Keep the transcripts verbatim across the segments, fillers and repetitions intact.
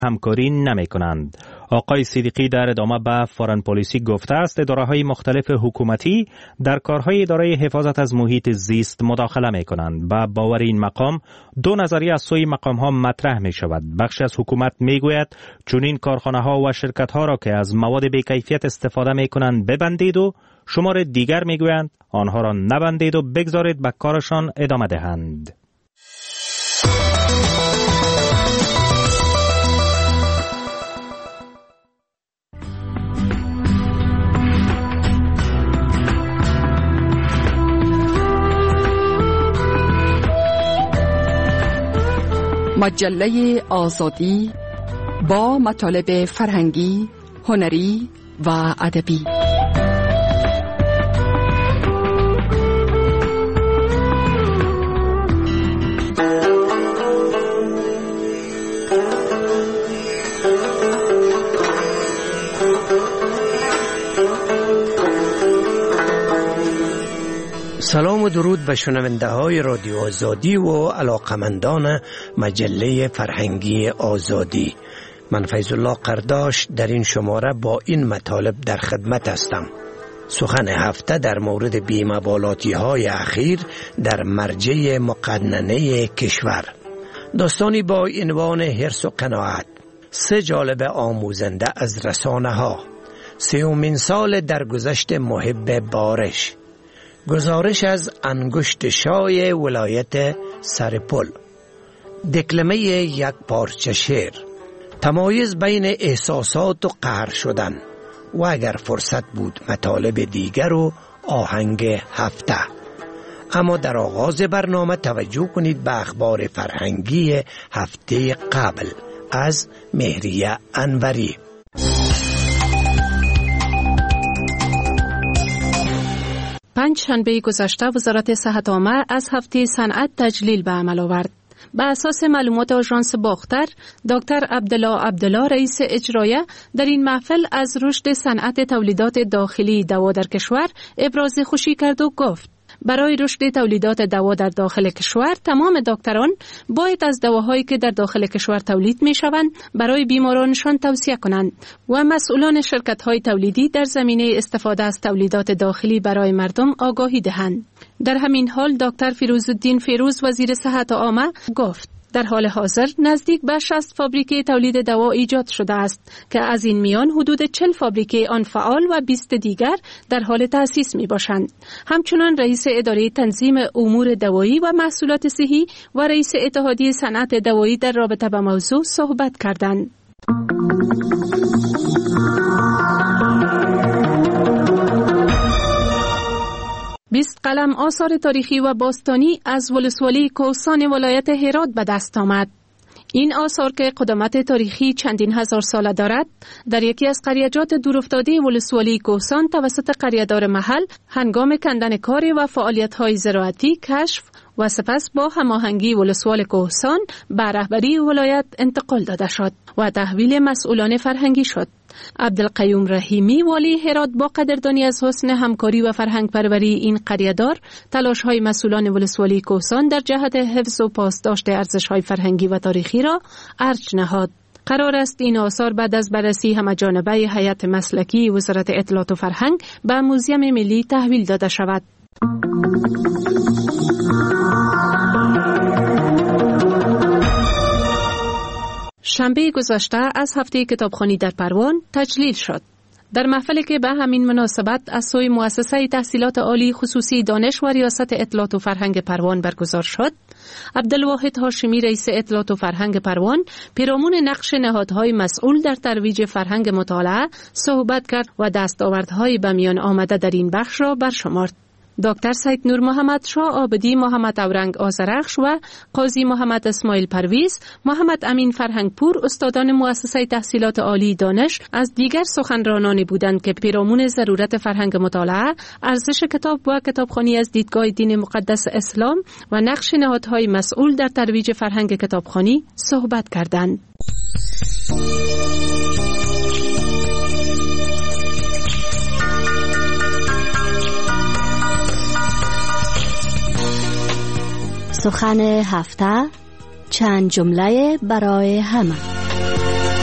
همکاری نمی کنند. آقای صدیقی در ادامه به فارن پالیسی گفته است اداره‌های مختلف حکومتی در کارهای اداره حفاظت از محیط زیست مداخله می کنند. به باور این مقام دو نظریه از سوی مقام ها مطرح می شود. بخش از حکومت می گوید چون این کارخانه ها و شرکت ها را که از مواد بی‌کیفیت استفاده می کنند ببندید و شمار دیگر می گویند آنها را نبندید و بگذارید به کارشان ادامه دهند. مجله آزادی با مطالب فرهنگی، هنری و ادبی. سلام و درود به شنونده های رادیو آزادی و علاقمندان مجله فرهنگی آزادی. من فیض الله قرداش در این شماره با این مطالب در خدمت هستم. سخن هفته در مورد بی‌مبالاتی های اخیر در مرجع مقننه کشور. داستانی با عنوان حرص و قناعت. سه جالب آموزنده از رسانه ها. سیومین سال در گذشت محب بارش. گزارش از انگشت شای ولایت سرپل. دکلمه یک پارچه شعر. تمایز بین احساسات و قهر شدن و اگر فرصت بود مطالب دیگر و آهنگ هفته. اما در آغاز برنامه توجه کنید به اخبار فرهنگی هفته قبل از مهریه انوری. پنج شنبه گذشته وزارت صحت عامه از هفته صنعت تجلیل به عمل آورد. بر اساس معلومات آژانس باختر، دکتر عبدالله عبدالله رئیس اجرایه در این محفل از رشد صنعت تولیدات داخلی دوا در کشور ابراز خوشی کرد و گفت برای رشد تولیدات دوا در داخل کشور تمام دکتران باید از دواهایی که در داخل کشور تولید می شوند برای بیمارانشان توصیه کنند و مسئولان شرکت‌های تولیدی در زمینه استفاده از تولیدات داخلی برای مردم آگاهی دهند. در همین حال دکتر فیروزالدین فیروز وزیر صحت عامه گفت در حال حاضر نزدیک به شصت فابریکه تولید دوا ایجاد شده است که از این میان حدود چهل فابریکه آن فعال و بیست دیگر در حال تأسیس می باشند. همچنان رئیس اداره تنظیم امور دوایی و محصولات صحی و رئیس اتحادیه صنعت دوایی در رابطه با موضوع صحبت کردند. بیست قلم آثار تاریخی و باستانی از ولسوالی کوهستان ولایت هرات به دست آمد. این آثار که قدامت تاریخی چندین هزار ساله دارد، در یکی از قریه‌جات دورافتاده ولسوالی کوهستان توسط قریه‌دار محل هنگام کندن کار و فعالیت‌های زراعتی کشف و سپس با هماهنگی ولسوال کوهستان به رهبری ولایت انتقال داده شد و تحویل مسئولان فرهنگی شد. عبدالقیوم رحیمی والی هرات با قدردانی از حسن همکاری و فرهنگ پروری این قریه‌دار تلاش‌های مسئولان ولسوالی کوهستان در جهت حفظ و پاسداشت ارزش‌های فرهنگی و تاریخی را ارج نهاد. قرار است این آثار بعد از بررسی همه‌جانبه هیئت مسلکی وزارت اطلاعات و فرهنگ به موزیم ملی تحویل داده شود. شنبه گذشته از هفته کتابخوانی در پروان تجلیل شد. در محفلی که به همین مناسبت از سوی مؤسسه تحصیلات عالی خصوصی دانش و ریاست اطلاعات و فرهنگ پروان برگزار شد، عبدالواحد هاشمی رئیس اطلاعات و فرهنگ پروان پیرامون نقش نهادهای مسئول در ترویج فرهنگ مطالعه صحبت کرد و دستاوردهای به میان آمده در این بخش را برشمرد. دکتر سید نور محمد شاه عابدی، محمد اورنگ آذرخش و قاضی محمد اسماعیل پرویز، محمد امین فرهنگپور استادان مؤسسه تحصیلات عالی دانش از دیگر سخنرانانی بودند که پیرامون ضرورت فرهنگ مطالعه، ارزش کتاب و کتابخوانی از دیدگاه دین مقدس اسلام و نقش نهادهای مسئول در ترویج فرهنگ کتابخوانی صحبت کردند. سخن هفته، چند جمله برای همه.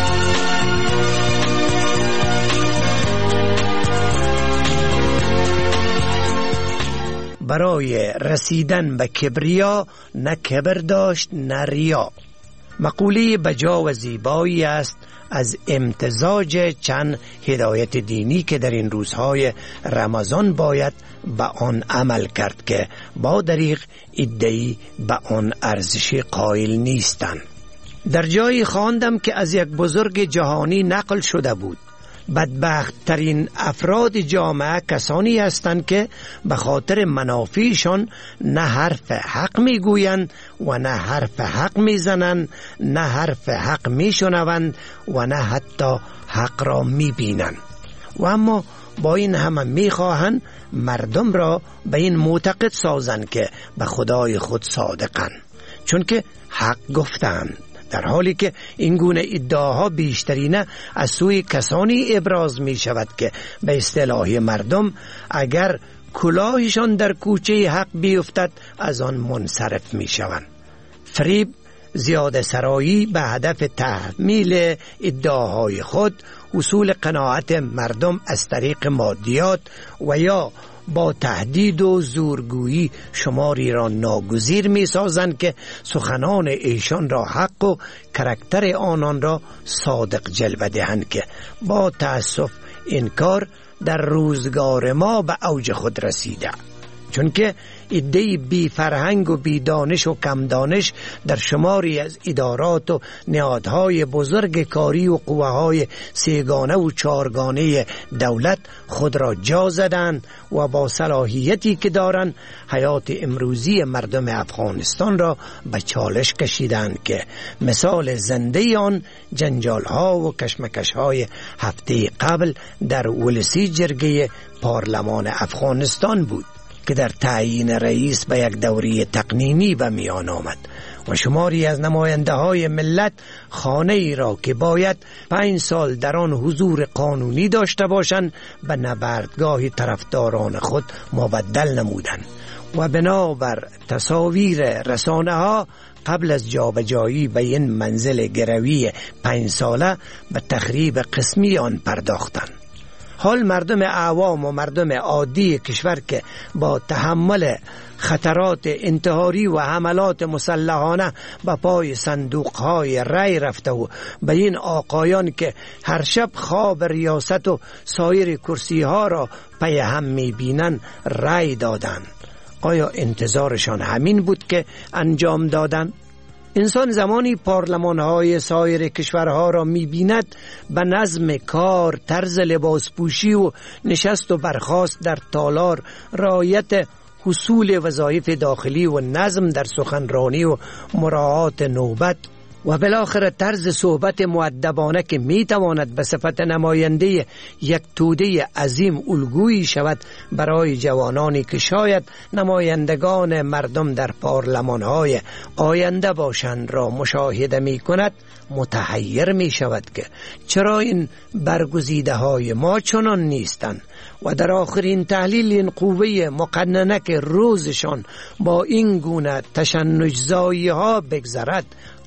برای رسیدن به کبریا نه کبر داشت نه ریا. مقوله بجا و زیبایی است از امتزاج چند هدایت دینی که در این روزهای رمضان باید به آن عمل کرد که با دریغ ادعی به آن ارزش قائل نیستند. در جایی خواندم که از یک بزرگ جهانی نقل شده بود: بدبخت ترین افراد جامعه کسانی هستند که به خاطر منافعشان نه حرف حق میگویند و نه حرف حق میزنند، نه حرف حق میشنوند و نه حتی حق را میبینند، و اما با این همه میخواهند مردم را به این معتقد سازند که به خدای خود صادقند، چون که حق گفتند، در حالی که این گونه ادعاها بیشترینه از سوی کسانی ابراز می شود که به اصطلاح مردم اگر کلاهشان در کوچه حق بیفتد از آن منصرف می شوند. فریب، زیاده سرایی به هدف تحمیل ادعاهای خود، حصول قناعت مردم از طریق مادیات و یا با تهدید و زورگویی شماری را ناگزیر می سازند که سخنان ایشان را حق و کرکتر آنان را صادق جلوه دهند، که با تأسف این کار در روزگار ما به اوج خود رسیده، چون که ایده بی فرهنگ و بی دانش و کم دانش در شماری از ادارات و نهادهای بزرگ کاری و قوه‌های سیگانه و چارگانه دولت خود را جا زدند و با صلاحیتی که دارند حیات امروزی مردم افغانستان را به چالش کشیدند، که مثال زنده آن جنجال‌ها و کشمکش‌های هفته قبل در ولسی جرگه پارلمان افغانستان بود که در تعیین رئیس به یک دوره تقنینی به میان آمد و شماری از نماینده های ملت خانه ای را که باید پنج سال در آن حضور قانونی داشته باشند به نبردگاه طرفداران خود مبدل نمودند و بنابر تصاویر رسانه ها قبل از جابجایی به این منزل گروی پنج ساله به تخریب قسمی آن پرداختند. حال مردم عوام و مردم عادی کشور که با تحمل خطرات انتحاری و حملات مسلحانه به پای صندوقهای رای رفته و به این آقایان که هر شب خواب ریاست و سایر کرسی ها را پی هم می بینن رای دادند، آیا انتظارشان همین بود که انجام دادند؟ انسان زمانی پارلمان‌های سایر کشورها را می‌بیند به نظم کار، طرز لباس پوشی و نشست و برخاست در تالار، رعایت حصول وظایف داخلی و نظم در سخنرانی و مراعات نوبت و بالاخره طرز صحبت مؤدبانه که میتواند به صفت نماینده یک توده عظیم الگویی شود برای جوانانی که شاید نمایندگان مردم در پارلمان‌های آینده باشند را مشاهده می کند، متحیر می شود که چرا این برگزیده های ما چنان نیستند و در آخرین تحلیل این قوه مقننه که روزشان با این گونه تشنج‌زایی ها بگذرد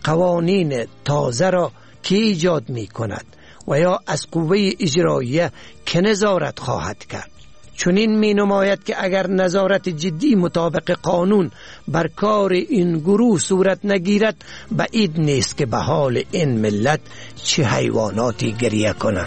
قوانین تازه را کی ایجاد می کند و یا از قوه اجراییه که نظارت خواهد کرد؟ چون این می نماید که اگر نظارت جدی مطابق قانون بر کار این گروه صورت نگیرد بعید نیست که به حال این ملت چه حیواناتی گریه کنند.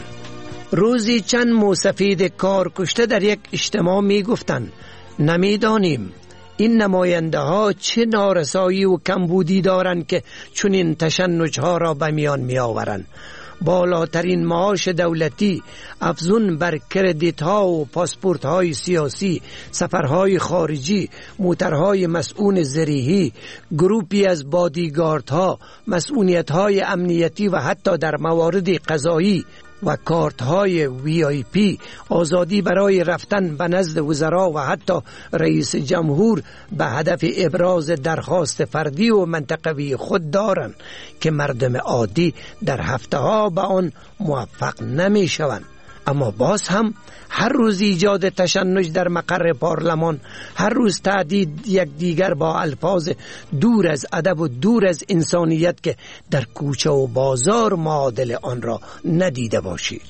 روزی چند موسفید کار کشته در یک اجتماع می گفتند نمیدانیم این نماینده ها چه نارسایی و کمبودی دارند که چون این تشنج ها را به میان می آورند. بالاترین معاش دولتی، افزون بر کردیت ها و پاسپورت های سیاسی، سفرهای خارجی، موترهای مسئول زرهی، گروپی از بادیگارد ها، مسئولیت های امنیتی و حتی در موارد قضایی و کارت های وی آی پی، آزادی برای رفتن به نزد وزرا و حتی رئیس جمهور به هدف ابراز درخواست فردی و منطقوی خود دارند که مردم عادی در هفته ها به آن موفق نمی شوند. اما باز هم هر روز ایجاد تشنج در مقر پارلمان، هر روز تهدید یک دیگر با الفاظ دور از ادب و دور از انسانیت که در کوچه و بازار معادل آن را ندیده باشید.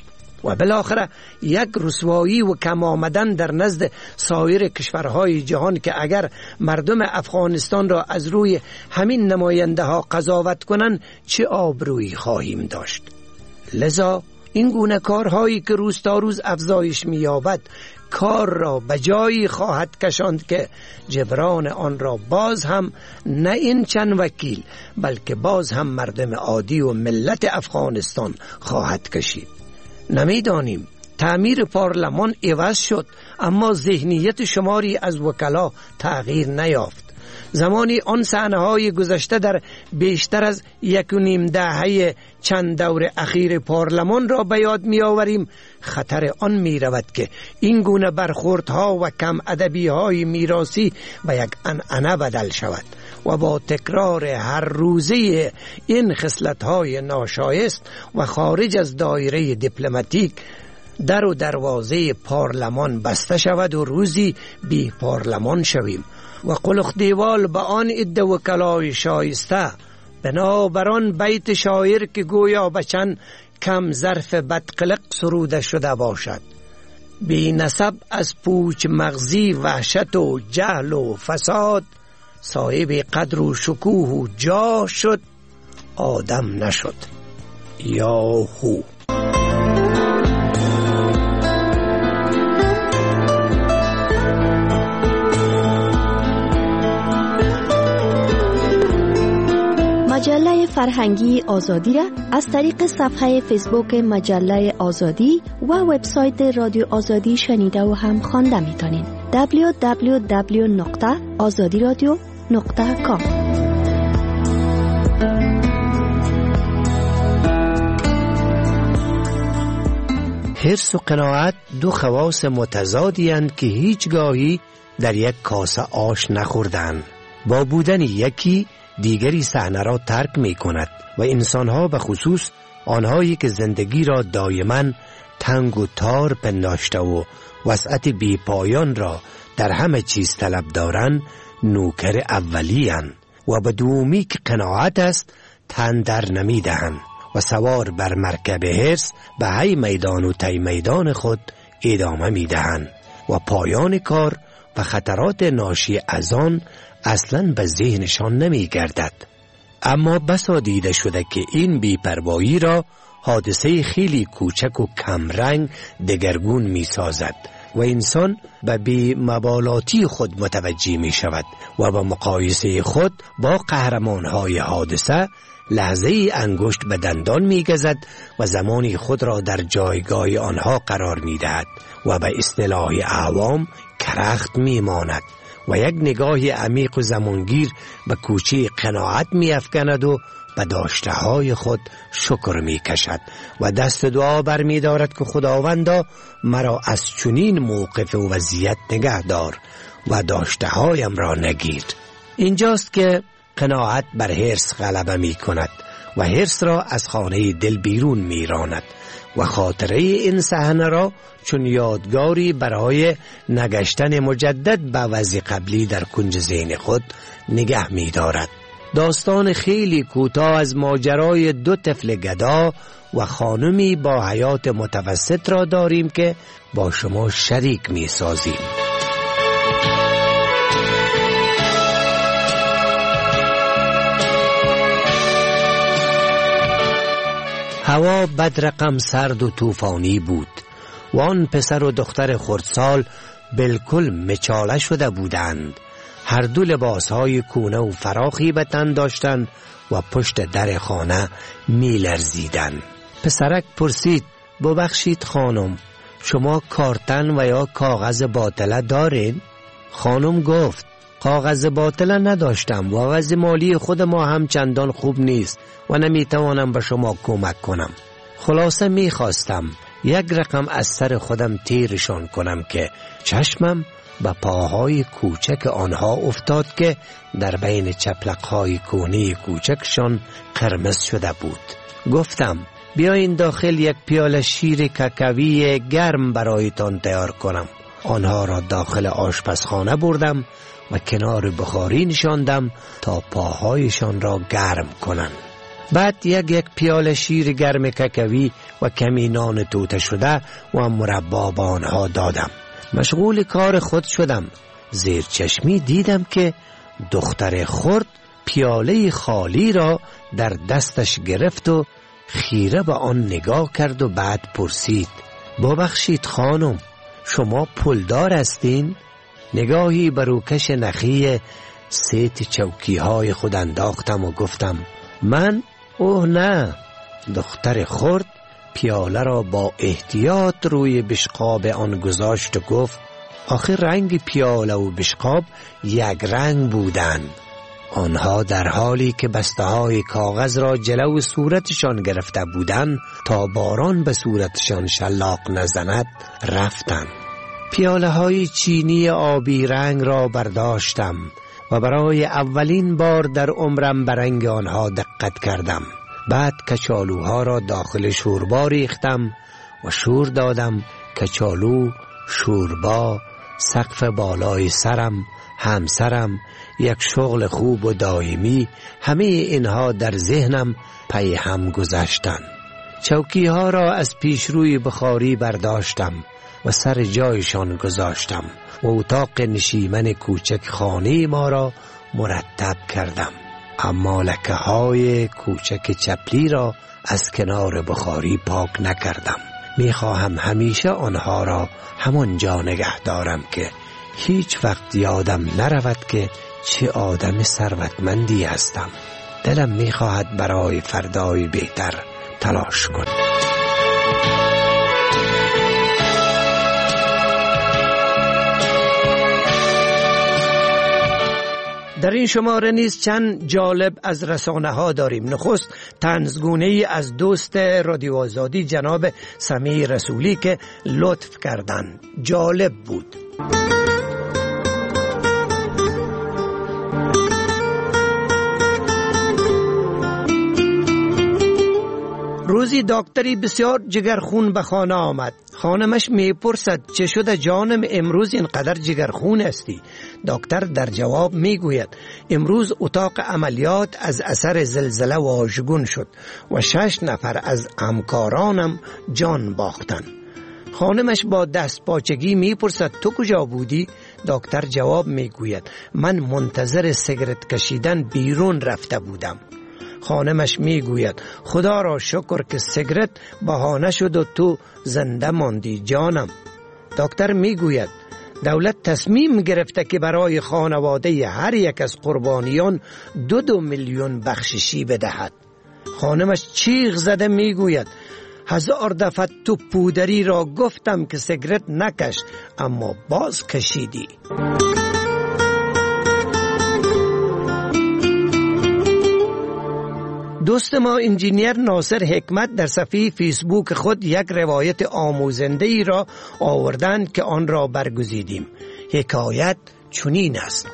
و بالاخره یک رسوایی و کم آمدن در نزد سایر کشورهای جهان که اگر مردم افغانستان را از روی همین نماینده ها قضاوت کنند چه آبرویی خواهیم داشت. لذا این گونه کارهایی که روز تا روز افزایش می‌یابد کار را به جایی خواهد کشاند که جبران آن را باز هم نه این چند وکیل بلکه باز هم مردم عادی و ملت افغانستان خواهد کشید. نمیدانیم تعمیر پارلمان عوض شد اما ذهنیت شماری از وکلا تغییر نیافت. زمانی آن صحنه‌های گذشته در بیشتر از یک و نیم دهه چند دور اخیر پارلمان را به یاد می‌آوریم. خطر آن می‌رود که این گونه برخوردها و کم ادبی‌های میراثی به یک عنعنه بدل شود و با تکرار هر روزه این خصلت‌های ناشایست و خارج از دایره دیپلماتیک در و دروازه پارلمان بسته شود و روزی بی پارلمان شویم و قلخ دیوال به آن عده وکلای شایسته بنابران بیت شاعر که گویا بچن کم ظرف بدقلق سروده شده باشد. بی نسب از پوچ مغزی وحشت و جهل و فساد، صاحب قدر و شکوه و جاه شد آدم نشد. یاهو. مجله فرهنگی آزادی را از طریق صفحه فیسبوک مجله آزادی و وبسایت رادیو آزادی شنیده و هم خوانده میتونین. دبلیو دبلیو دبلیو نقطه آزادی رادیو نقطه کام. حرص و قناعت دو خواص متضادی اند که هیچگاهی در یک کاسه آش نخوردند. با بودن یکی دیگری صحنه را ترک می کند و انسانها به خصوص آنهایی که زندگی را دائما تنگ و تار پنداشته و وسعت بی پایان را در همه چیز طلب دارند نوکر اولی اند و به دومی که قناعت است تن در نمی دهند و سوار بر مرکب حرص به هی میدان و تی میدان خود ادامه می دهند و پایان کار و خطرات ناشی از آن اصلاً به ذهنشان نمی گردد. اما بسا دیده شده که این بی‌پروایی را حادثه خیلی کوچک و کمرنگ دگرگون می سازد و انسان به بی مبالاتی خود متوجه می شود و به مقایسه خود با قهرمانهای حادثه لحظه ای انگشت به دندان می گزد و زمانی خود را در جایگاه آنها قرار می دهد و به اصطلاح عوام کرخت می ماند و یک نگاه عمیق و زمانگیر به کوچه قناعت می افکند و به داشته های خود شکر می کشد و دست دعا بر می دارد که خداوندا مرا از چنین موقف و وضعیت نگه دار و داشته هایم را نگیر. اینجاست که قناعت بر حرص غلبه می کند و حرص را از خانه دل بیرون می راند و خاطره این صحنه را چون یادگاری برای نگشتن مجدد به وضع قبلی در کنج ذهن خود نگه می دارد. داستان خیلی کوتاه از ماجرای دو طفل گدا و خانمی با حیات متوسط را داریم که با شما شریک می سازیم. هوا بدرقم سرد و طوفانی بود و آن پسر و دختر خردسال بالکل مچاله شده بودند. هر دو لباسهای کونه و فراخی به تن داشتند و پشت در خانه می لرزیدند. پسرک پرسید ببخشید خانم شما کارتن و یا کاغذ باطله دارین؟ خانم گفت کاغذ باطله نداشتم و وضع مالی خود ما هم چندان خوب نیست و نمیتوانم به شما کمک کنم. خلاصه میخواستم یک رقم از سر خودم تیرشان کنم که چشمم به پاهای کوچک آنها افتاد که در بین چپلقهای کونی کوچکشان قرمز شده بود. گفتم بیاین داخل یک پیاله شیر کاکائوی گرم برایتان تیار کنم. آنها را داخل آشپزخانه بردم و کنار بخاری نشاندم تا پاهایشان را گرم کنند. بعد یک یک پیاله شیر گرم ککوی و کمی نان توته شده و مربا به آنها دادم. مشغول کار خود شدم. زیر چشمی دیدم که دختر خرد پیاله خالی را در دستش گرفت و خیره به آن نگاه کرد و بعد پرسید: ببخشید خانم، شما پولدار هستین؟ نگاهی بر روکش نخی سیت چوکی های خود انداختم و گفتم: من؟ اوه نه. دختر خرد پیاله را با احتیاط روی بشقاب آن گذاشت و گفت: آخر رنگ پیاله و بشقاب یک رنگ بودند. آنها در حالی که بسته های کاغذ را جلو صورتشان گرفته بودند تا باران به صورتشان شلاق نزند رفتند. پیاله های چینی آبی رنگ را برداشتم و برای اولین بار در عمرم به رنگ آنها دقت کردم. بعد کچالوها را داخل شوربا ریختم و شور دادم. کچالو، شوربا، سقف بالای سرم، همسرم، یک شغل خوب و دائمی، همه اینها در ذهنم پی هم گذشتن. چوکی ها را از پیشروی بخاری برداشتم و سر جایشان گذاشتم و اتاق نشیمن کوچک خانه ما را مرتب کردم. اما لکه های کوچک چپلی را از کنار بخاری پاک نکردم. میخواهم همیشه آنها را همانجا نگه دارم که هیچ وقت یادم نرود که چه آدم ثروتمندی هستم. دلم میخواهد برای فردای بهتر تلاش کنم. در این شماره نیز چند جالب از رسانه ها داریم. نخست طنزگونه ای از دوست رادیو آزادی جناب سمیع رسولی که لطف کردند. جالب بود. روزی دکتری بسیار جگرخون به خانه آمد. خانمش میپرسد: چه شده جانم، امروز اینقدر جگرخون هستی؟ دکتر در جواب میگوید: امروز اتاق عملیات از اثر زلزله واژگون شد و شش نفر از همکارانم جان باختند. خانمش با دست پاچگی میپرسد: تو کجا بودی؟ دکتر جواب میگوید: من منتظر سیگرت کشیدن بیرون رفته بودم. خانمش میگوید: خدا را شکر که سیگرت بهانه شد و تو زنده ماندی جانم. دکتر میگوید: دولت تصمیم گرفته که برای خانواده هر یک از قربانیان دو دو میلیون بخششی بدهد. خانمش چیغ زده میگوید: هزار دفعه تو پودری را گفتم که سیگرت نکش، اما باز کشیدی. دوست ما انجینیر ناصر حکمت در صفحه فیسبوک خود یک روایت آموزنده ای را آوردند که آن را برگزیدیم. حکایت چنین است: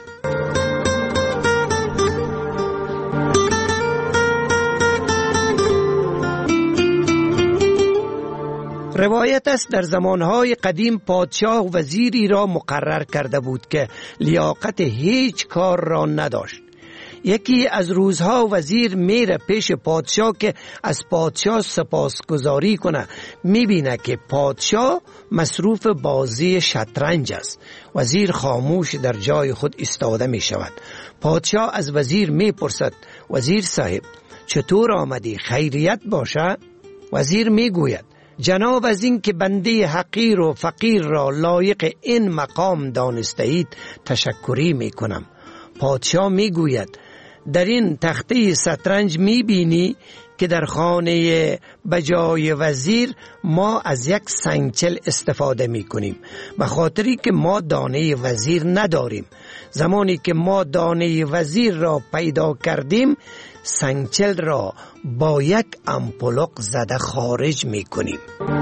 روایت است در زمانهای قدیم پادشاه وزیری را مقرر کرده بود که لیاقت هیچ کار را نداشت. یکی از روزها وزیر میره پیش پادشاه که از پادشاه سپاسگزاری کنه. میبینه که پادشاه مصروف بازی شطرنج است. وزیر خاموش در جای خود ایستاده میشود. پادشاه از وزیر میپرسد: وزیر صاحب، چطور آمدی؟ خیریت باشه؟ وزیر میگوید: جناب از این که بنده حقیر و فقیر را لایق این مقام دانسته اید تشکری میکنم. پادشاه میگوید: در این تخته شطرنج میبینی که در خانه بجای وزیر ما از یک سنگچل استفاده میکنیم، به خاطری که ما دانه وزیر نداریم. زمانی که ما دانه وزیر را پیدا کردیم، سنگچل را با یک امپلق زده خارج میکنیم.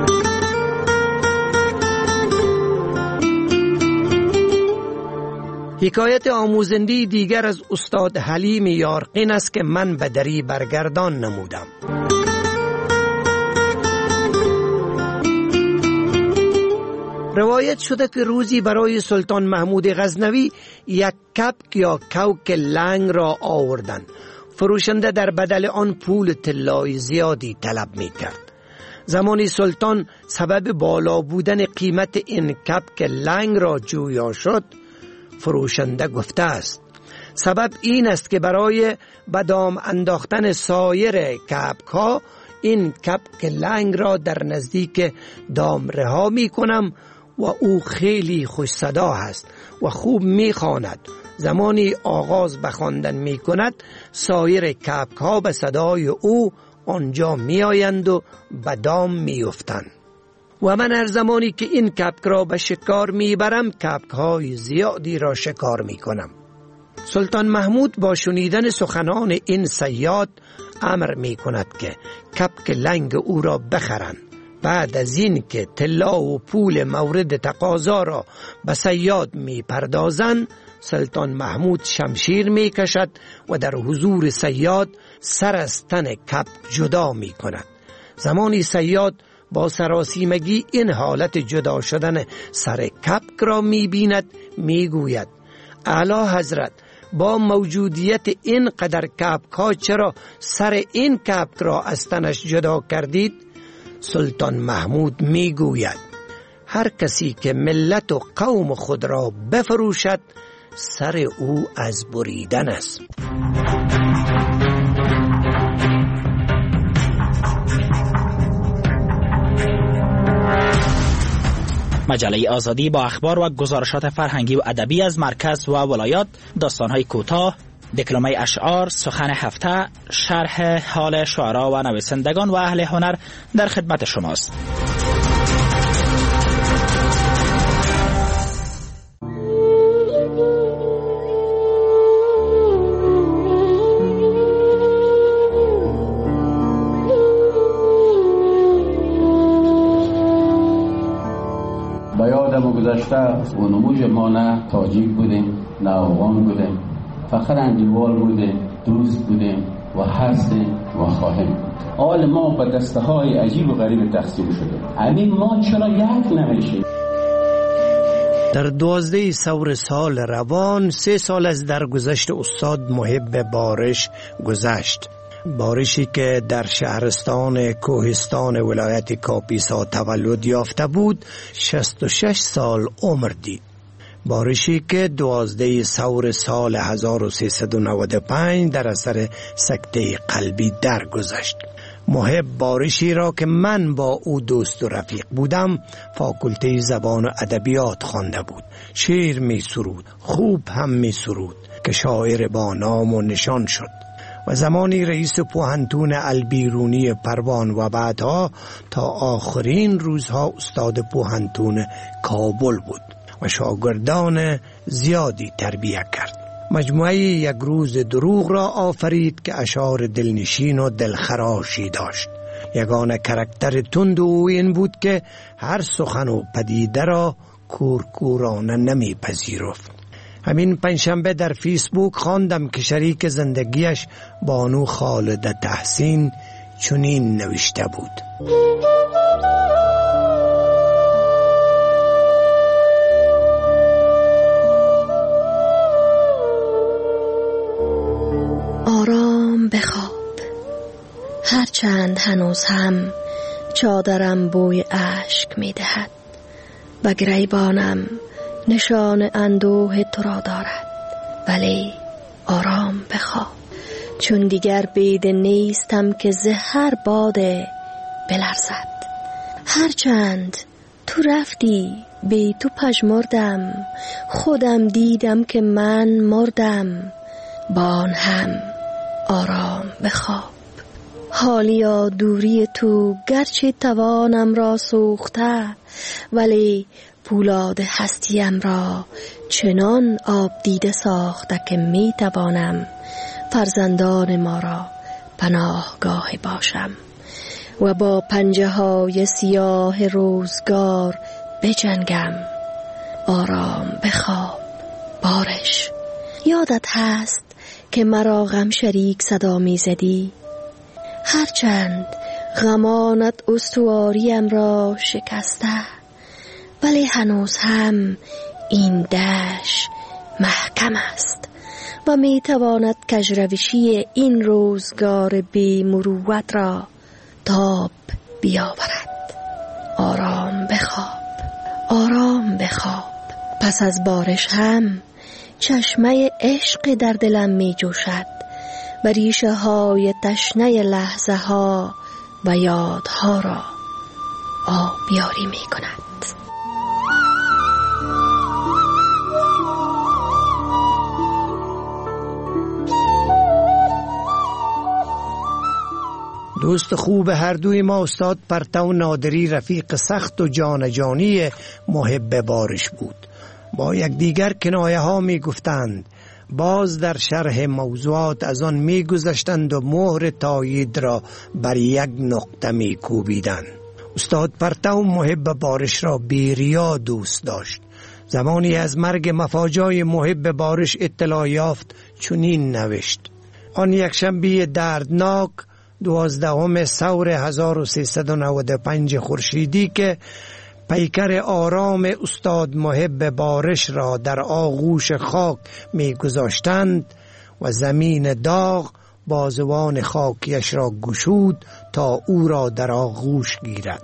حکایت آموزنده دیگر از استاد حلیم یارقین است که من به دری برگردان نمودم. روایت شده که روزی برای سلطان محمود غزنوی یک کپک یا کوک لنگ را آوردند. فروشنده در بدل آن پول طلای زیادی طلب می کرد. زمانی سلطان سبب بالا بودن قیمت این کپک لنگ را جویا شد، فروشنده گفته است سبب این است که برای به دام انداختن سایر کپک ها این کپک لنگ را در نزدیک دام رها می کنم و او خیلی خوش صدا است و خوب می خواند. زمانی آغاز به خواندن می کند سایر کپک ها به صدای او آنجا می آیند و به دام می افتند و من هر زمانی که این کپک را به شکار می برم کپک های زیادی را شکار می کنم. سلطان محمود با شنیدن سخنان این صیاد امر می کند که کپک لنگ او را بخرند. بعد از این که طلا و پول مورد تقاضا را به صیاد می پردازند، سلطان محمود شمشیر می کشد و در حضور صیاد سر از تن کپک جدا می کند. زمانی صیاد با سراسیمگی این حالت جدا شدن سر کپک را می بیند، می گوید اعلی حضرت با موجودیت این قدر کپک ها چرا سر این کپک را از تنش جدا کردید؟ سلطان محمود می گوید هر کسی که ملت و قوم خود را بفروشد سر او از بریدن است. مجله آزادی با اخبار و گزارشات فرهنگی و ادبی از مرکز و ولایات، داستان‌های کوتاه، دکلمه اشعار، سخن هفته، شرح حال شعرا و نویسندگان و اهل هنر در خدمت شماست. گذشته و نموج ما نه تاجیک بودیم نه افغان بودیم، فقط اندیوال بودیم، دوست بودیم و هستیم و خواهیم. حال ما به دسته های عجیب و غریب تقسیم شده. همین ما چرا یک نمیشیم؟ در دوازده سور سال روان سه سال از درگذشت استاد محب بارش گذشت. بارشی که در شهرستان کوهستان ولایت کاپیسا تولد یافته بود شصت و شش سال عمر دید. بارشی که دوازده سور سال هزار و سیصد و نود و پنج در اثر سکته قلبی درگذشت. محب بارشی را که من با او دوست و رفیق بودم فاکولته زبان و ادبیات خوانده بود. شعر می سرود، خوب هم می سرود که شاعر با نام و نشان شد و زمانی رئیس پوهنتون البیرونی پروان و بعدها تا آخرین روزها استاد پوهنتون کابل بود و شاگردان زیادی تربیت کرد. مجموعه یک روز دروغ را آفرید که اشعار دلنشین و دلخراشی داشت. یگانه کرکتر تند او این بود که هر سخن و پدیده را کورکورانه نمی پذیرفت. همین پنجشنبه در فیسبوک خواندم که شریک زندگیش بانو خالد تحسین چنین نوشته بود: آرام بخواب، هرچند هنوز هم چادرم بوی اشک می دهد و گریبانم نشان اندوه تو را دارد، ولی آرام بخواب، چون دیگر بید نیستم که زهر باده بلرزد. هرچند تو رفتی بی تو پژمردم، خودم دیدم که من مردم، با آن هم آرام بخواب. حالیا دوری تو گرچه توانم را سوخته، ولی پولاد هستیم را چنان آب دیده ساخته که می توانم فرزندان ما را پناهگاه باشم و با پنجه های سیاه روزگار بجنگم. آرام بخواب بارش. یادت هست که مرا غم شریک صدا می زدی؟ هرچند غمانت استواریم را شکسته، ولی هنوز هم این دش محکم است و می تواند کجروشی این روزگار بی مروت را تاب بیاورد. آرام بخواب، آرام بخواب. پس از بارش هم چشمه عشق در دلم می جوشد و ریشه های تشنه لحظه ها و یادها را آبیاری می کند. دوست خوب هر دوی ما استاد پرتو نادری رفیق سخت و جان جانی محب بارش بود. با یک دیگر کنایه ها می گفتند، باز در شرح موضوعات از آن می گذشتند و مهر تایید را بر یک نقطه می کوبیدند. استاد پرتو محب بارش را بیریا دوست داشت. زمانی از مرگ مفاجای محب بارش اطلاع یافت چنین نوشت: آن یک شنبه دردناک دوازدهم سور هزار و سیصد و نود و پنج خورشیدی که پیکر آرام استاد محب بارش را در آغوش خاک می گذاشتند و زمین داغ بازوان خاکیش را گشود تا او را در آغوش گیرد.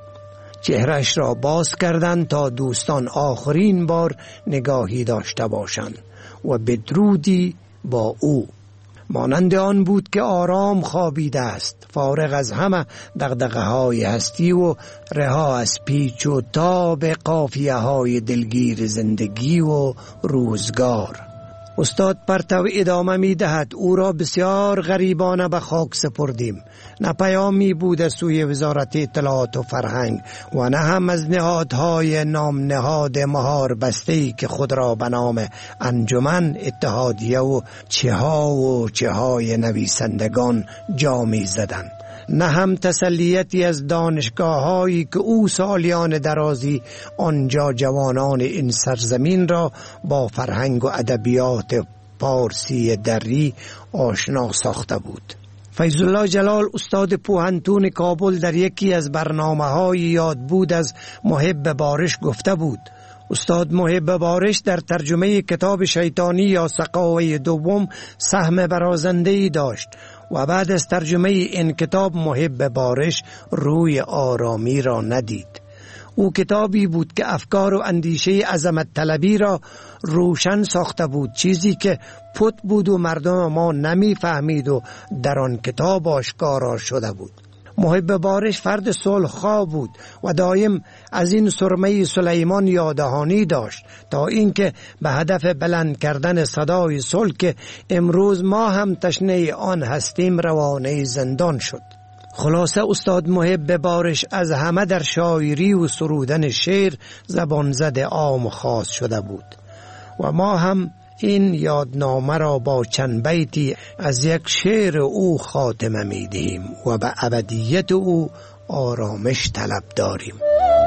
چهرش را باز کردند تا دوستان آخرین بار نگاهی داشته باشند و بدرودی با او. مانند آن بود که آرام خوابیده است، فارغ از همه دغدغه های هستی و رها از پیچ و تاب قافیه های دلگیر زندگی و روزگار. استاد پرتو ادامه می دهد: او را بسیار غریبانه به خاک سپردیم. نه پیامی بود از سوی وزارت اطلاعات و فرهنگ و نه هم از نهادهای نام نهاد مهار بسته‌ای که خود را به نام انجمن، اتحادیه و چه ها و چه های نویسندگان جا می زدند. نه هم تسلیتی از دانشگاه هایی که او سالیان درازی آنجا جوانان این سرزمین را با فرهنگ و ادبیات پارسی دری آشنا ساخته بود. فیض الله جلال استاد پوهنتون کابل در یکی از برنامه های یاد بود از محب بارش گفته بود: استاد محب بارش در ترجمه کتاب شیطانی یا سقاوی دوم سهم برازنده‌ای داشت و بعد از ترجمه این کتاب محب بارش روی آرامی را ندید. او کتابی بود که افکار و اندیشه عظمت طلبی را روشن ساخته بود، چیزی که پت بود و مردم ما نمی فهمید و در آن کتاب آشکارا شده بود. محب بارش فرد صلح‌خواه بود و دایم از این سرمه سلیمان یادهانی داشت تا اینکه به هدف بلند کردن صدای صلح که امروز ما هم تشنه آن هستیم روانه زندان شد. خلاصه استاد محب بارش از همه در شاعری و سرودن شعر زبان زده عام و خاص شده بود و ما هم این یادنامه را با چند بیتی از یک شعر او خاتمه می دهیم و به ابدیت او آرامش طلب داریم.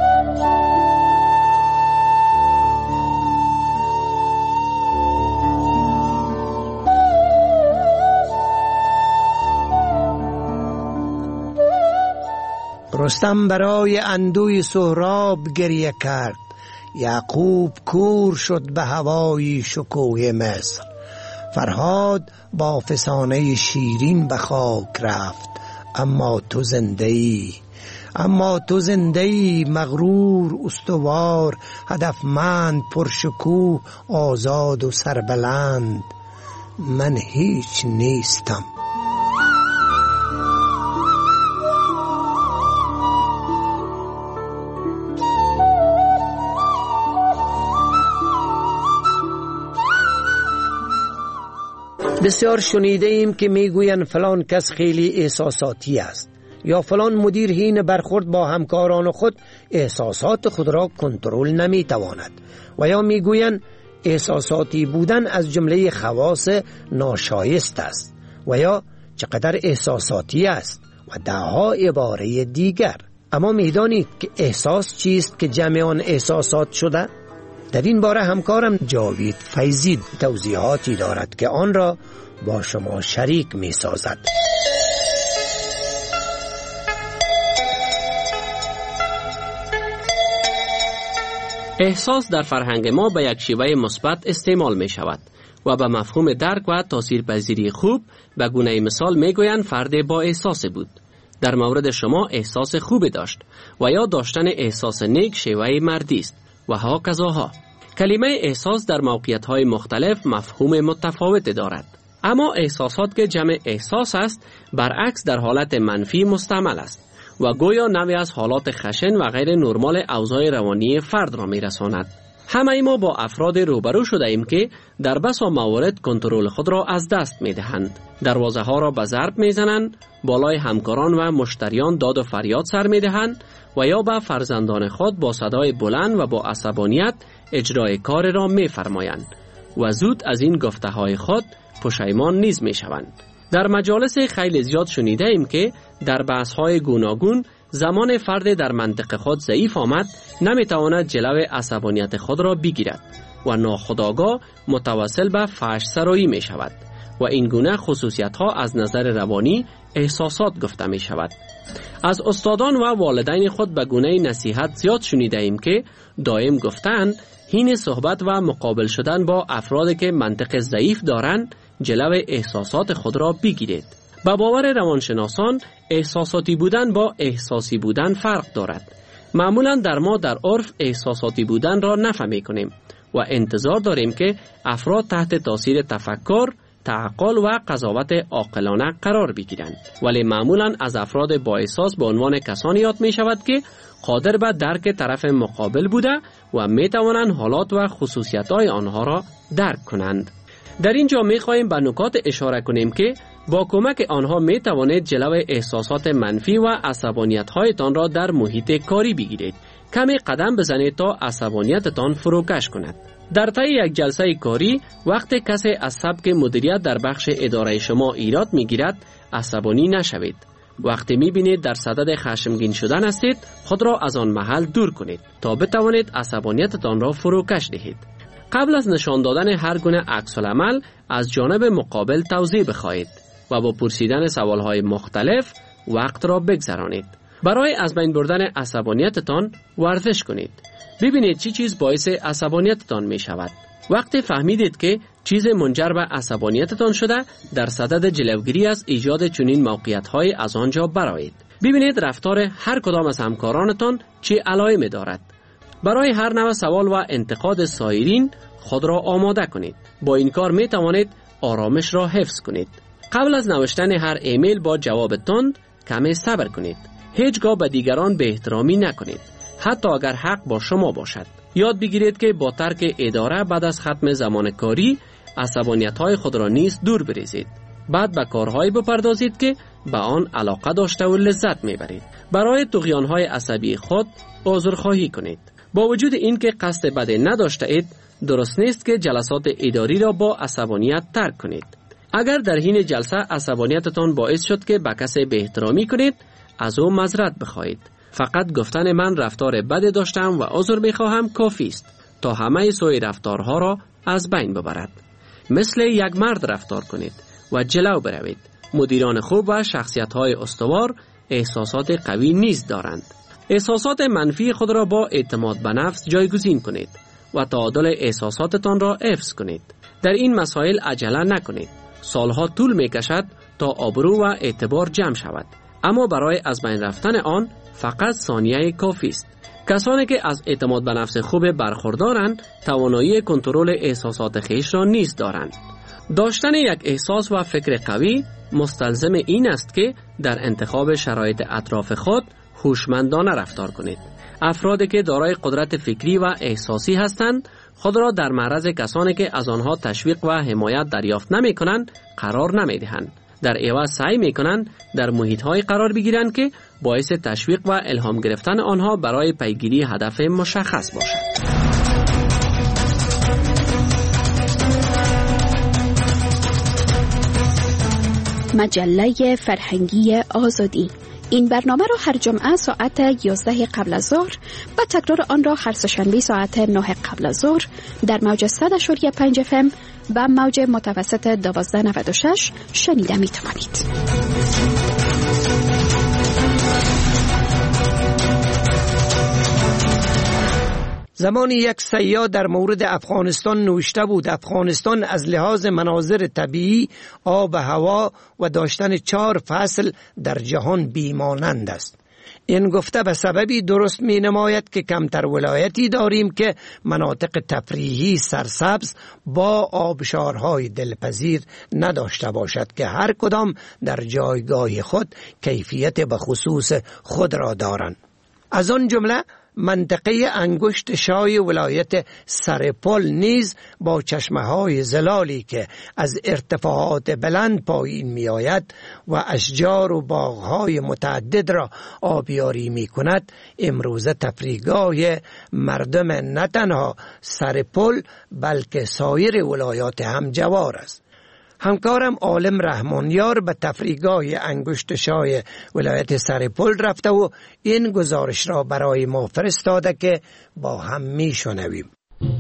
رستم برای اندوی سهراب گریه کرد، یعقوب کور شد به هوای شکوه مصر. فرهاد با فسانه شیرین به خاک رفت، اما تو زنده ای، اما تو زنده ای، مغرور استوار، هدفمند پرشکوه، آزاد و سربلند. من هیچ نیستم. بسیار شنیده ایم که میگویند فلان کس خیلی احساساتی است یا فلان مدیر حین برخورد با همکاران خود احساسات خود را کنترل نمیتواند و یا میگویند احساساتی بودن از جمله خواص ناشایست است و یا چقدر احساساتی است و دهها عباره دیگر. اما میدانید که احساس چیست که جمع آن احساسات شده؟ در این باره همکارم جاوید فیضی توضیحاتی دارد که آن را با شما شریک می سازد. احساس در فرهنگ ما به یک شیوه مثبت استعمال می شود و به مفهوم درک و تاثیرپذیری خوب به گونه مثال میگویند فرد با احساس بود. در مورد شما احساس خوب داشت و یا داشتن احساس نیک شیوه مردی است و ها کذاها. کلمه احساس در موقعیت‌های مختلف مفهوم متفاوت دارد. اما احساسات که جمع احساس است برعکس در حالت منفی مستعمل است و گویا نوعی از حالات خشن و غیر نرمال اوضاع روانی فرد را میرساند. همه ما با افراد روبرو شده ایم که در بسا موارد کنترل خود را از دست می دهند. دروازه ها را به ضرب می زنند، بالای همکاران و مشتریان داد و فریاد سر می دهند و یا به فرزندان خود با صدای بلند و با عصبانیت اجرای کار را می فرمایند و زود از این گفته های خود پشیمان نیز می شوند. در مجالس خیلی زیاد شنیده ایم که در بحث های گوناگون زمان فرد در منطق خود ضعیف آمد نمیتواند جلو عصبانیت خود را بگیرد و ناخودآگاه متوسل به فحش سرایی می شود و این گونه خصوصیت ها از نظر روانی احساسات گفته می شود. از استادان و والدین خود به گونه نصیحت زیاد شنیده ایم که دائم گفتند حین صحبت و مقابل شدن با افرادی که منطق ضعیف دارند جلو احساسات خود را بگیرید. به باور روانشناسان احساساتی بودن با احساسی بودن فرق دارد. معمولا در ما در عرف احساساتی بودن را نفهمی کنیم و انتظار داریم که افراد تحت تاثیر تفکر، تعقل و قضاوت عاقلانه قرار بگیرند، ولی معمولا از افراد با احساس به عنوان کسانی یاد می شود که قادر به درک طرف مقابل بوده و می توانند حالات و خصوصیت های آنها را درک کنند. در اینجا می خواهیم به نکات اشاره کنیم که با کمک آنها می توانید جلو احساسات منفی و عصبانیت هایتان را در محیط کاری بگیرید. کمی قدم بزنید تا عصبانیتتان فروکش کند. در طی یک جلسه کاری وقتی کسی از سبک مدیریت در بخش اداره شما ایراد می گیرد عصبانی نشوید. وقتی می بینید در صدد خشمگین شدن هستید خود را از آن محل دور کنید تا بتوانید عصبانیتتان را فروکش دهید. قبل از نشان دادن هر گونه عکس العمل از جانب مقابل توضیح بخواهید و با پرسیدن سوالهای مختلف وقت را بگذرانید. برای از بین بردن عصبانیتتان ورزش کنید. ببینید چی چیز باعث عصبانیتتان می شود. وقتی فهمیدید که چیز منجر به عصبانیتتان شده در صدد جلوگیری از ایجاد چنین موقعیت‌های از آنجا برآیید. ببینید رفتار هر کدام از همکارانتان چه علائمی دارد. برای هر نوع سوال و انتقاد سایرین خود را آماده کنید. با این کار می توانید آرامش را حفظ کنید. قبل از نوشتن هر ایمیل با جواب تند کمی صبر کنید. هیچگاه به دیگران به احترامی نکنید، حتی اگر حق با شما باشد. یاد بگیرید که با ترک اداره بعد از ختم زمان کاری عصبانیت‌های خود را نیز دور بریزید. بعد به کارهایی بپردازید که به آن علاقه داشته و لذت میبرید. برای طغیان‌های عصبی خود عذرخواهی کنید. با وجود اینکه قصد بدی نداشته اید، درست نیست که جلسات اداری را با عصبانیت ترک کنید. اگر در حین جلسه عصبانیتتان باعث شد که به کسی بی احترامی کنید، از او معذرت بخواهید. فقط گفتن من رفتار بدی داشتم و عذر میخواهم کافی است تا همه سوی رفتارها را از بین ببرد. مثل یک مرد رفتار کنید و جلو بروید. مدیران خوب و شخصیت‌های استوار احساسات قوی نیز دارند. احساسات منفی خود را با اعتماد به نفس جایگزین کنید و تعادل احساساتتان را حفظ کنید. در این مسائل عجله نکنید. سالها طول می‌کشد تا آبرو و اعتبار جمع شود، اما برای از بین رفتن آن فقط ثانیه کافی است. کسانی که از اعتماد به نفس خوب برخوردارند توانایی کنترل احساسات خویش را نیز دارند. داشتن یک احساس و فکر قوی مستلزم این است که در انتخاب شرایط اطراف خود هوشمندانه رفتار کنید. افرادی که دارای قدرت فکری و احساسی هستند خود را در معرض کسانی که از آنها تشویق و حمایت دریافت نمی کنند قرار نمی دهند. در عوض سعی می کنند در محیط‌های قرار بگیرند که باعث تشویق و الهام گرفتن آنها برای پیگیری هدف مشخص باشد. مجله فرهنگی آزادی. این برنامه را هر جمعه ساعت یازده قبل از ظهر و تکرار آن را هر سه‌شنبه ساعت نه قبل از ظهر در موج صد و پنج اف ام و موج متوسط دوازده نود و شش شنیده می توانید. زمانی یک سیاه در مورد افغانستان نوشته بود افغانستان از لحاظ مناظر طبیعی، آب و هوا و داشتن چهار فصل در جهان بیمانند است. این گفته به سببی درست می نماید که کمتر ولایتی داریم که مناطق تفریحی سرسبز با آبشارهای دلپذیر نداشته باشد که هر کدام در جایگاه خود کیفیت به خصوص خود را دارند. از آن جمله منطقه انگشت شای ولایت سرپل نیز با چشمه های زلالی که از ارتفاعات بلند پایین می آید و اشجار و باغهای متعدد را آبیاری می کند، امروزه تفریحگاه مردم نه تنها سرپل بلکه سایر ولایات همجوار است. همکارم عالم رحمانیار به تفریحگاه انگشت شای ولایت سرپل رفته و این گزارش را برای ما فرستاده که با هم می شنویم.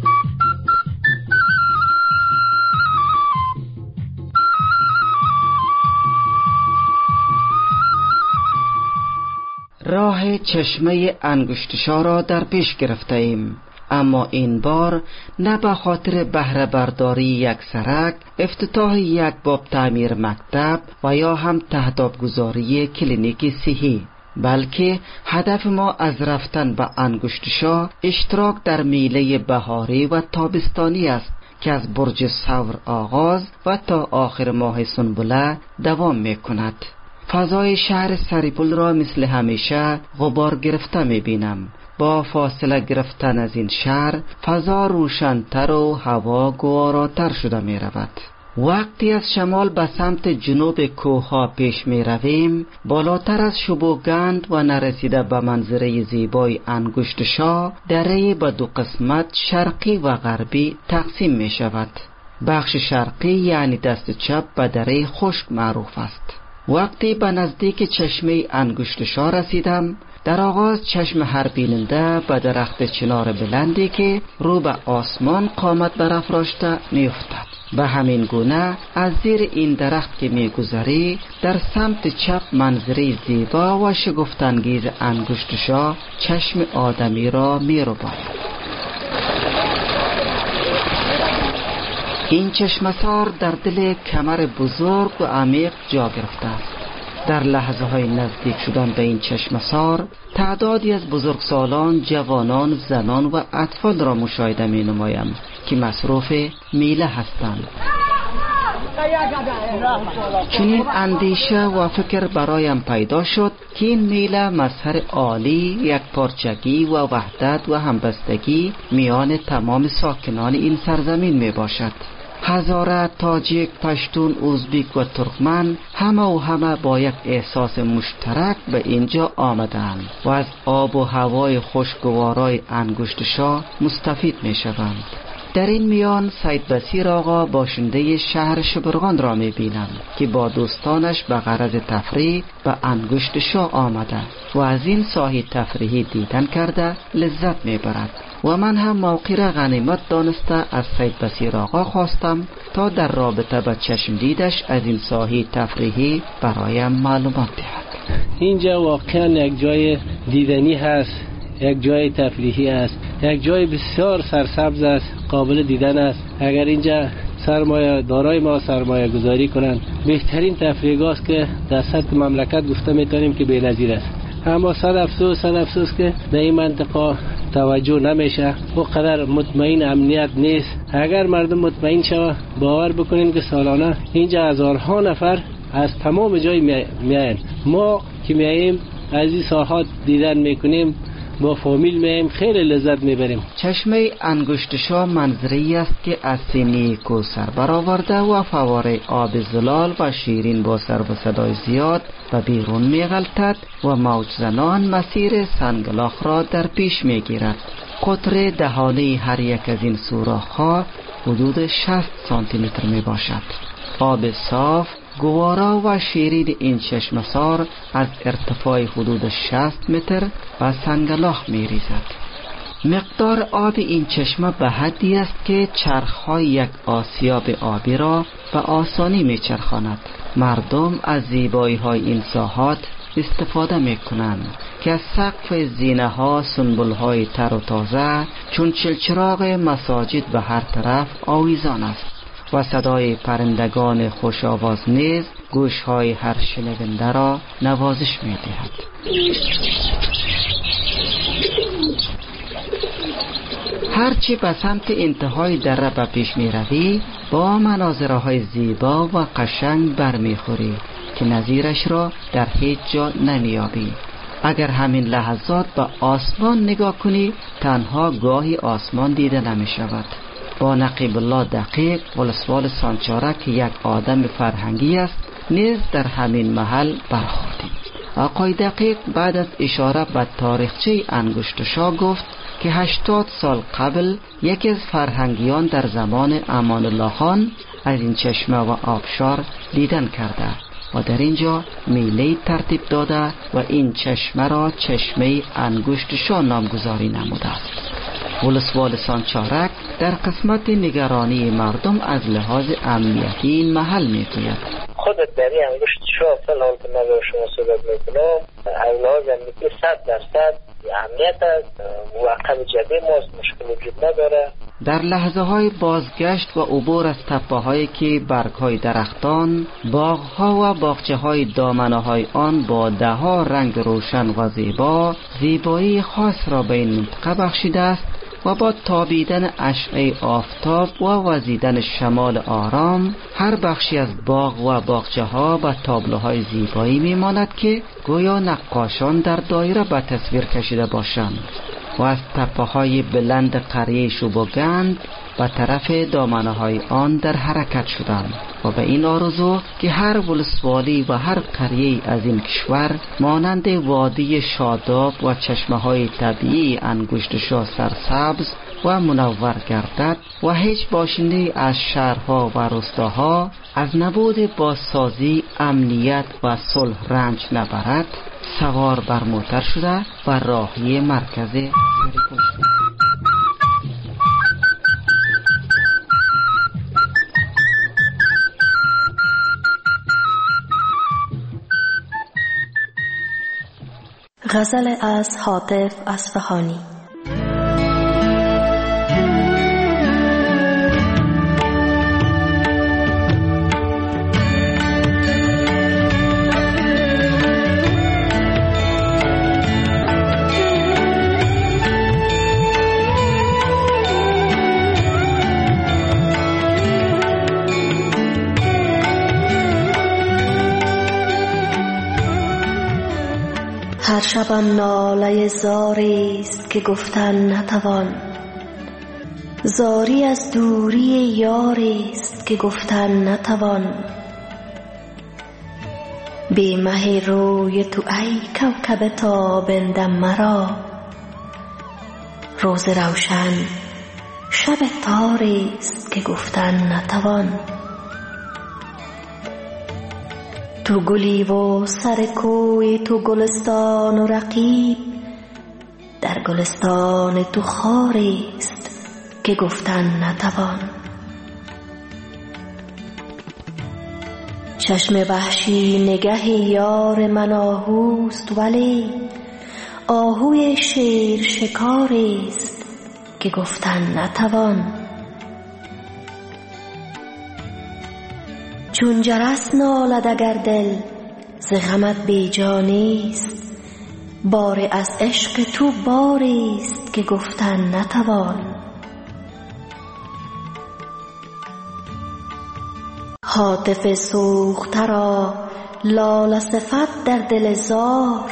راه چشمه انگشتشا را در پیش گرفته ایم، اما این بار نه به خاطر بهره برداری یک سرک، افتتاح یک باب تعمیر مکتب و یا هم تهداب گذاری کلینیک صحی، بلکه هدف ما از رفتن به انگشتشا اشتراک در میله بهاری و تابستانی است که از برج ثور آغاز و تا آخر ماه سنبله دوام می کند. فضای شهر سرپل را مثل همیشه غبار گرفته می بینم. با فاصله گرفتن از این شهر فضا روشن‌تر و هوا گواراتر شده می رود. وقتی از شمال به سمت جنوب کوه‌ها پیش می رویم، بالاتر از شبوگند و نرسیده به منظره زیبای انگشتشا، دره به دو قسمت شرقی و غربی تقسیم می شود. بخش شرقی یعنی دست چپ به دره خشک معروف است. وقتی به نزدیک چشمه انگشتشا رسیدم، در آغاز چشم هر بیننده به درخت چنار بلندی که رو به آسمان قامت برافراشته می‌افتد. به همین گونه از زیر این درخت که می‌گذری در سمت چپ منظره زیبا و شگفت‌انگیز انگشتشا چشم آدمی را می‌رباید. این چشمسار در دل کمر بزرگ و عمیق جا گرفته است. در لحظه های نزدیک شدن به این چشمسار تعدادی از بزرگسالان، جوانان، زنان و اطفال را مشاهده می نمایم که مصروف میله هستند. چنین اندیشه و فکر برایم پیدا شد که این میله مظهر عالی، یک پارچگی و وحدت و همبستگی میان تمام ساکنان این سرزمین می باشد. هزاره، تاجیک، پشتون، ازبک و ترکمن همه و همه با یک احساس مشترک به اینجا آمدند و از آب و هوای خوشگوارای انگشتشا مستفید می شوند. در این میان سید بصیر آقا باشنده شهر شبرغان را می بینم که با دوستانش به غرض تفریح به انگشتشا آمده و از این ساحه تفریحی دیدن کرده لذت می برد. و من هم موقع را غنیمت دانسته از سید بصیر آقا خواستم تا در رابطه با چشم دیدش از این ساحه تفریحی برایم معلومات دهد. اینجا واقعا یک جای دیدنی هست، یک جای تفریحی است، یک جای بسیار سرسبز است، قابل دیدن است. اگر اینجا سرمایه دارای ما سرمایه گذاری کنند، بهترین تفریحگاه است که در سطح مملکت گفته میتونیم که بی‌نظیر است. اما صد افسوس صد افسوس که در این منطقه توجه نمیشه، و قدر مطمئن امنیت نیست. اگر مردم مطمئن شوه، باور بکنین که سالانه اینجا هزارها نفر از تمام جای میاین. ما که میاییم از این ساحات دیدن میکنیم، با فامیل میایم، خیلی لذت میبریم. چشمه انگشتشا منظری است که از سینی کوثر برآورده و فواره آب زلال و شیرین با سر و صدای زیاد و بیرون میغلطد و موج زنان مسیر سنگلاخ را در پیش میگیرد. قطر دهانه هر یک از این سوراخ‌ها حدود شصت سانتی متر می باشد. آب صاف، گوارا و شیرین این چشمسار از ارتفاع حدود شصت متر و سنگلاخ می ریزد. مقدار آب این چشمه به حدی است که چرخ‌های یک آسیاب آبی را به آسانی می چرخاند. مردم از زیبایی‌های این ساحات استفاده می کنند که از سقف زینه ها سنبول های تر و تازه چون چلچراغ مساجد به هر طرف آویزان است و صدای پرندگان خوش آواز نیز گوش های هر شنونده را نوازش می دهد. هرچی به سمت انتهای دره به پیش می روی با مناظره های زیبا و قشنگ برمیخوری که نظیرش را در هیچ جا نمیابی. اگر همین لحظات به آسمان نگاه کنی تنها گاهی آسمان دیده نمی شود. با نقیب الله دقیق ولسوال سانچارک که یک آدم فرهنگی است نیز در همین محل برخوردیم. آقای دقیق بعد از اشاره به تاریخچه انگشتشا گفت که هشتاد سال قبل یکی از فرهنگیان در زمان امان الله خان از این چشمه و آبشار دیدن کرده و در اینجا میله ترتیب داده و این چشمه را چشمه انگشتشا نامگذاری نموده است. ولسوال سانچارک در قسمت نگرانی مردم از لحاظ امنیتی این محل میگوید خودت در این انگشتشا فلان که من به شما صحبت میکنم از لحاظ امنیتی صد درصد امنیت است، موقع جدی ماست، مشکل وجود نداره. در لحظه های بازگشت و عبور از تپه هایی که برگ های درختان، باغ ها و باغچه های دامنه های آن با ده ها رنگ روشن و زیبا زیبایی خاص را به این منطقه بخشیده است و با تابیدن اشعه آفتاب و وزیدن شمال آرام هر بخشی از باغ و باغچه ها به تابلوهای زیبایی میماند که گویا نقاشان در دایره به تصویر کشیده باشند و از تپه های بلند قریه شوبوگند به طرف دامنه های آن در حرکت شدند و به این آرزو که هر ولسوالی و هر قریه از این کشور مانند وادی شاداب و چشمه های طبیعی انگشتشا سرسبز و منور گردد و هیچ باشنده از شهرها و روستاها از نبود بازسازی، امنیت و صلح رنج نبرد، سوار بر موتر شده و راهی مرکز غزل از حاطف اصفهانی. هر شبم ناله زاری است که گفتن نتوان، زاری از دوری یاری است که گفتن نتوان. بی مه روی تو ای کوکب تابندم مرا، روز روشن شب تاری است که گفتن نتوان. تو گلی و سر کوی تو گلستان و رقیب، در گلستان تو خاری است که گفتن نتوان. چشم وحشی نگه یار من آهوست، ولی آهوی شیر شکاری است که گفتن نتوان. چون جرس نالد اگر دل ز غمت بی جا نیست، بار از عشق تو باری است که گفتن نتوان. هاتف سوخته را لاله صفت در دل زار،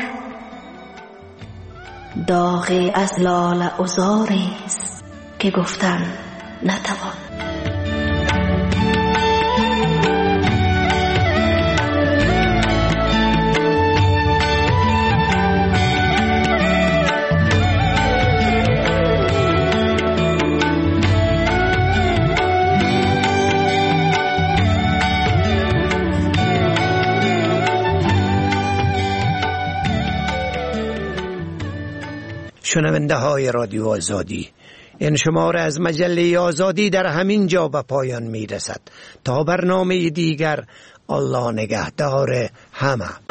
داغی از لاله عذاری است که گفتن نتوان. شنونده های رادیو آزادی، این شماره از مجله آزادی در همین جا به پایان می رسد. تا برنامه دیگر، الله نگهدار همه.